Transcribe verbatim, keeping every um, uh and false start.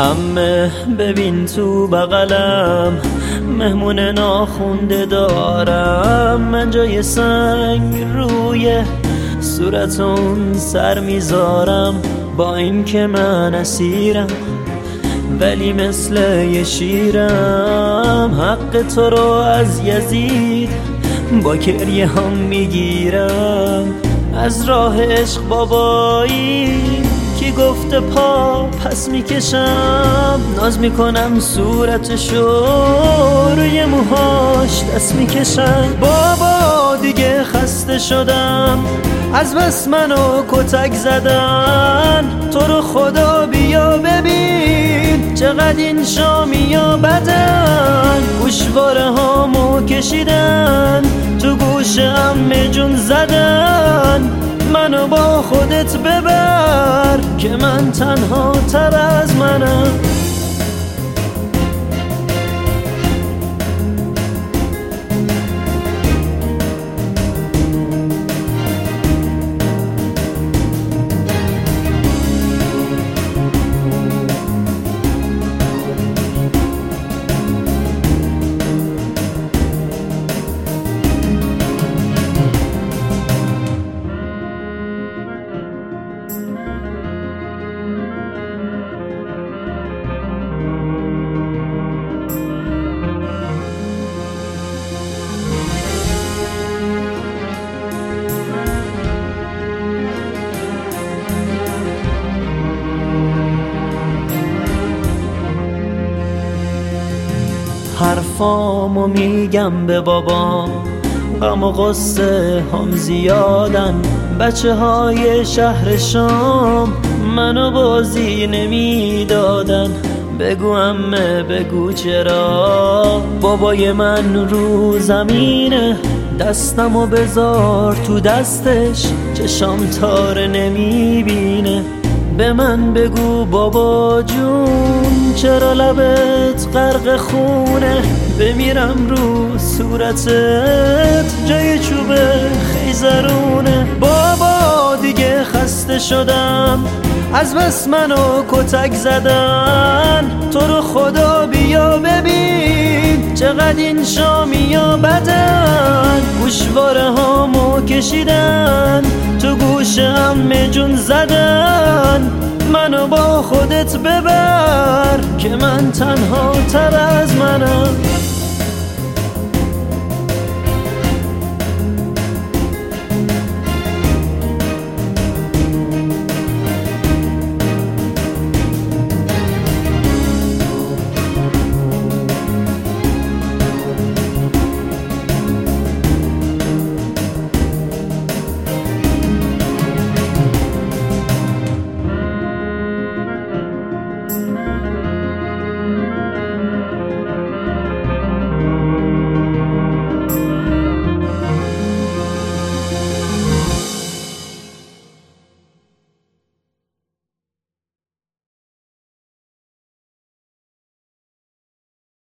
عمه ببین تو بغلم مهمون ناخونده دارم، من جای سنگ روی صورت اون سر میذارم. با این که من اسیرم ولی مثل یه شیرم، حق تو رو از یزید با گریه هم میگیرم. از راه عشق بابایی کی گفته پا پس میکشم، ناز میکنم صورتشو روی موهاش دست میکشم. بابا دیگه خسته شدم از بس منو کتک زدن، تو رو خدا بیا ببین چقدر این شامی و بدن. گوشواره هامو کشیدن تو گوش عمه جون زدن، منو با خودت ببر که من تنها تر از منم. حرفامو میگم به بابا، غم و غصه هم زیادن. بچه های شهر شام منو بازی نمیدادن. بگو عمه بگو چرا بابای من رو زمینه، دستمو بذار تو دستش چشام تاره نمیبینه. به من بگو بابا جون چرا لبت غرق خونه، بمیرم رو صورتت جای چوب خیزرونه. بابا دیگه خسته شدم از بس منو کتک زدن، تو رو خدا بیا ببین چقدر این شامی و بدن. گوشواره هامو کشیدن تو گوش عمه جون زدن، منو با خودت ببر که من تنها تر از منم.